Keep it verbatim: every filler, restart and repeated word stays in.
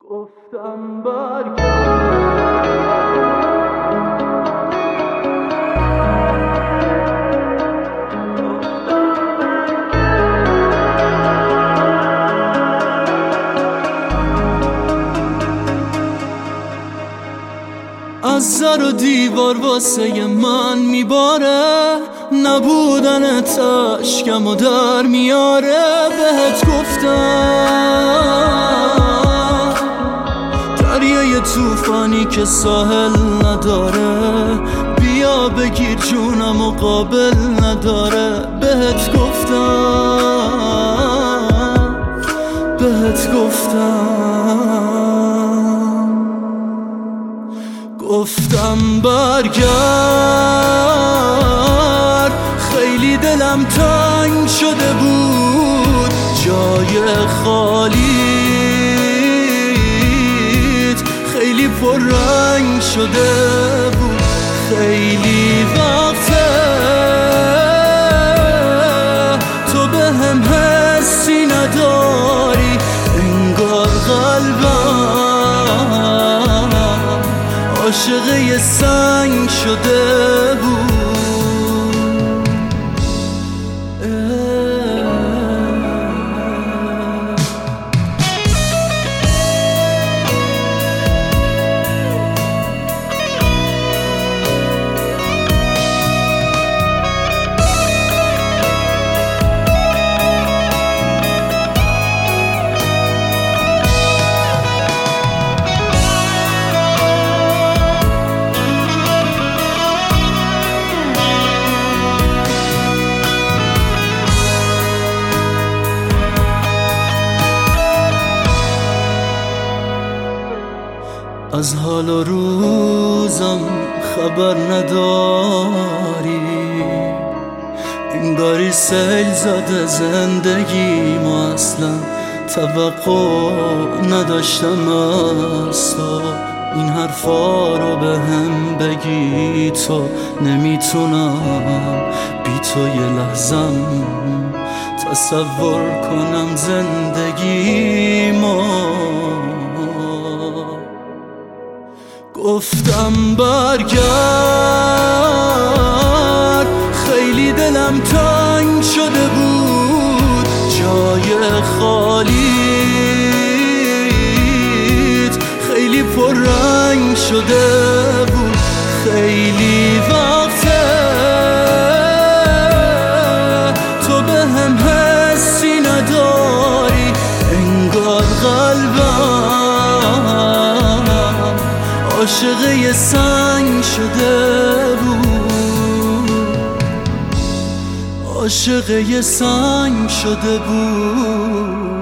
گفتم برگرد از در و دیوار واسه من میباره، نبودن اشکم و در میاره. بهت گفتم دریای توفانی که ساحل نداره، بیا بگیر جونم و قابل نداره. بهت گفتم بهت گفتم گفتم برگرد، خیلی دلم تنگ شده بود، جای خالیت خیلی پررنگ شده بود. خیلی وقته تو به هم حسی نداری، انگار قلبم عاشق یه سنگ شده بود. از حال و روزم خبر نداری، انگاری سیل زده زندگی ما، اصلا توقع نداشتم از تو این حرفا رو به هم بگی. تو نمیتونم بی تو یه لحظم تصور کنم زندگی ما. گفتم برگرد، خیلی دلم تنگ شده بود، جای خالیت خیلی پررنگ شده بود. خیلی وقته تو به هم حسی نداری، انگار قلبم عاشق یه سنگ شده بود، عاشق یه سنگ شده بود.